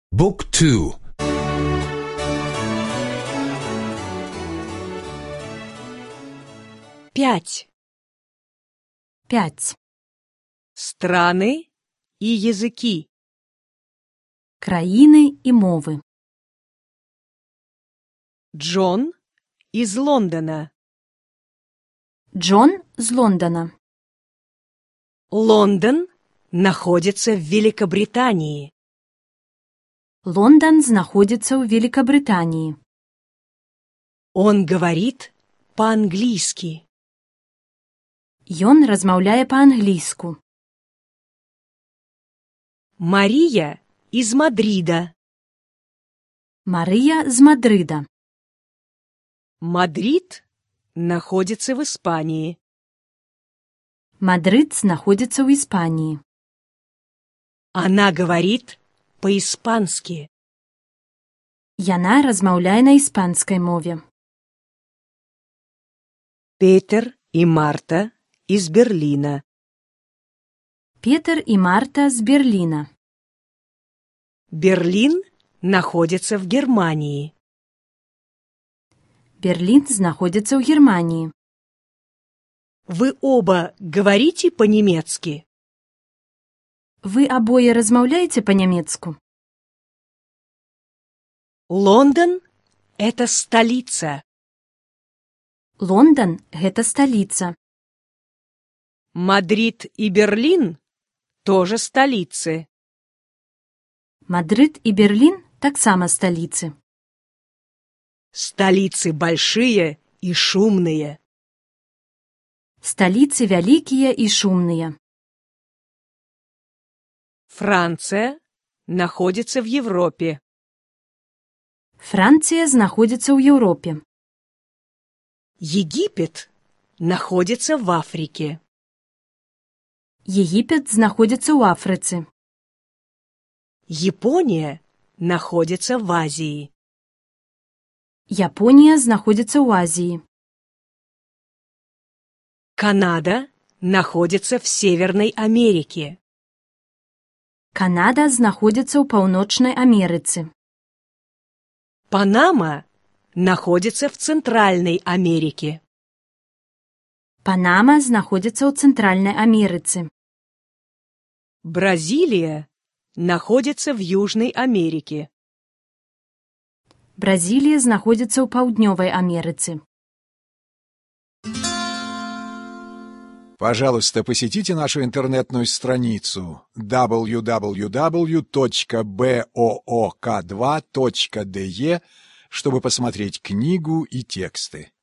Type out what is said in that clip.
Book 2. 5. 5. Страны и языки. Країни і мови. Джон из Лондона. Джон з Лондона. Лондон находится в Великобритании. Лондон знаходиться у Великобританії. Он говорит по-английски. Ён размаўляе па-англійску. Мария из Мадрида. Марыя з Мадрыда. Мадрид находится в Испании. Мадрыд знаходзіцца ў Іспаніі. Она говорит по-испански. Яна размаўляе на іспанскай мове. Петер и Марта из Берлина. Петр і Марта з Берліна. Берлин находится в Германии. Берлін знаходзіцца ў Германіі. Вы оба говорите по-немецки? Вы абое размаўляеце па-нямецку? Лондон — это столица. Лондон – гэта сталіца. Мадрид и Берлин — тоже столицы. Мадрыд і Берлін таксама сталіцы. Столицы большие и шумные. Сталіцы вялікія і шумныя. Франция находится в Европе. Францыя знаходзіцца ў Еўропе. Египет находится в Африке. Егіпет знаходзіцца ў Афрыцы. Япония находится в Азии. Японія знаходзіцца ў Азіі. Канада находится в Северной Америке. Канада знаходзіцца ў Паўночнай Амерыцы. Панама находится в Центральной Америке. Панама знаходзіцца ў Цэнтральнай Амерыцы. Бразилия находится в Южной Америке. Бразилия знаходзіцца ў Паўднёвай Амерыцы. Пожалуйста, посетите нашу интернетную страницу www.book2.de, чтобы посмотреть книгу и тексты.